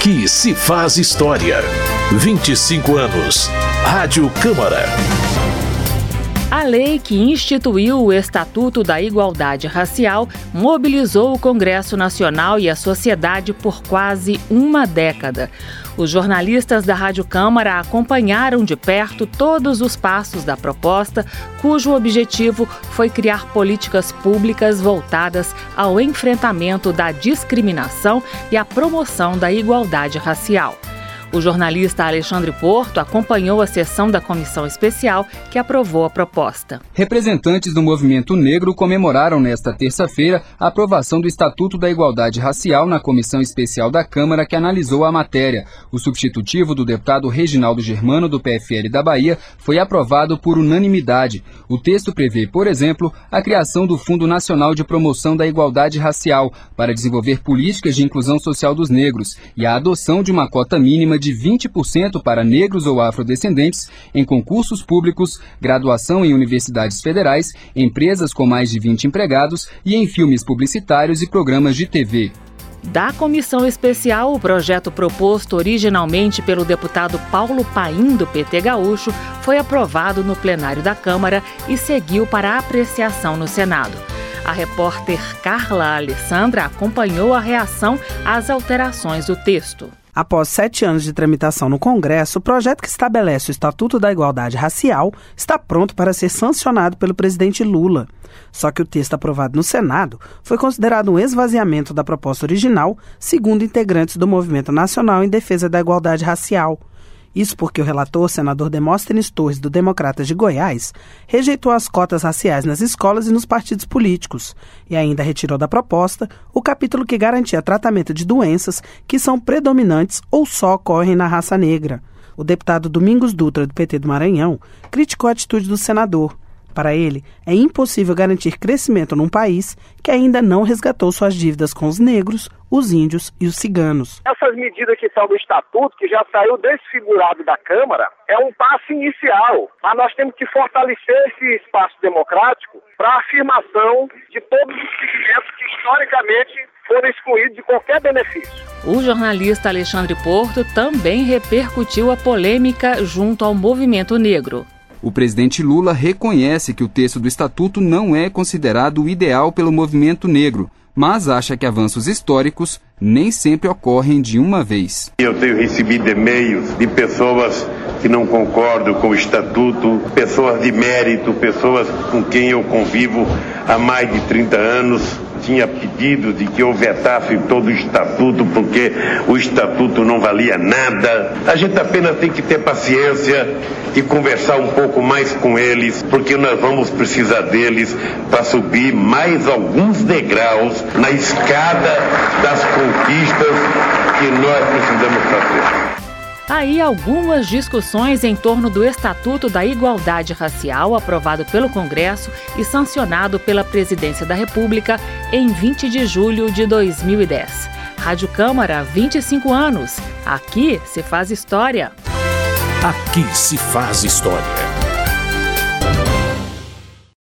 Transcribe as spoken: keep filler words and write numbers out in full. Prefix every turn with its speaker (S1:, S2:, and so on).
S1: Aqui se faz história. vinte e cinco anos. Rádio Câmara.
S2: A lei que instituiu o Estatuto da Igualdade Racial mobilizou o Congresso Nacional e a sociedade por quase uma década. Os jornalistas da Rádio Câmara acompanharam de perto todos os passos da proposta, cujo objetivo foi criar políticas públicas voltadas ao enfrentamento da discriminação e à promoção da igualdade racial. O jornalista Alexandre Porto acompanhou a sessão da comissão especial que aprovou a proposta.
S3: Representantes do movimento negro comemoraram nesta terça-feira a aprovação do Estatuto da Igualdade Racial na comissão especial da Câmara que analisou a matéria. O substitutivo do deputado Reginaldo Germano, do P F L da Bahia, foi aprovado por unanimidade. O texto prevê, por exemplo, a criação do Fundo Nacional de Promoção da Igualdade Racial para desenvolver políticas de inclusão social dos negros e a adoção de uma cota mínima de vinte por cento para negros ou afrodescendentes em concursos públicos, graduação em universidades federais, empresas com mais de vinte empregados e em filmes publicitários e programas de T V.
S2: Da comissão especial, o projeto proposto originalmente pelo deputado Paulo Paim, do P T Gaúcho, foi aprovado no plenário da Câmara e seguiu para apreciação no Senado. A repórter Carla Alessandra acompanhou a reação às alterações do texto.
S4: Após sete anos de tramitação no Congresso, o projeto que estabelece o Estatuto da Igualdade Racial está pronto para ser sancionado pelo presidente Lula. Só que o texto aprovado no Senado foi considerado um esvaziamento da proposta original, segundo integrantes do Movimento Nacional em Defesa da Igualdade Racial. Isso porque o relator, senador Demóstenes Torres, do Democratas de Goiás, rejeitou as cotas raciais nas escolas e nos partidos políticos e ainda retirou da proposta o capítulo que garantia tratamento de doenças que são predominantes ou só ocorrem na raça negra. O deputado Domingos Dutra, do P T do Maranhão, criticou a atitude do senador. Para ele, é impossível garantir crescimento num país que ainda não resgatou suas dívidas com os negros, os índios e os ciganos.
S5: Essas medidas que são do Estatuto, que já saiu desfigurado da Câmara, é um passo inicial. Mas nós temos que fortalecer esse espaço democrático para a afirmação de todos os segmentos que historicamente foram excluídos de qualquer benefício.
S2: O jornalista Alexandre Porto também repercutiu a polêmica junto ao movimento negro.
S3: O presidente Lula reconhece que o texto do Estatuto não é considerado o ideal pelo movimento negro, mas acha que avanços históricos nem sempre ocorrem de uma vez.
S6: Eu tenho recebido e-mails de pessoas que não concordam com o Estatuto, pessoas de mérito, pessoas com quem eu convivo há mais de trinta anos. Tinha pedido de que eu vetasse todo o Estatuto, porque o Estatuto não valia nada. A gente apenas tem que ter paciência e conversar um pouco mais com eles, porque nós vamos precisar deles para subir mais alguns degraus na escada das conquistas que nós precisamos fazer.
S2: Aí algumas discussões em torno do Estatuto da Igualdade Racial, aprovado pelo Congresso e sancionado pela Presidência da República em vinte de julho de dois mil e dez. Rádio Câmara, vinte e cinco anos. Aqui se faz história.
S1: Aqui se faz história.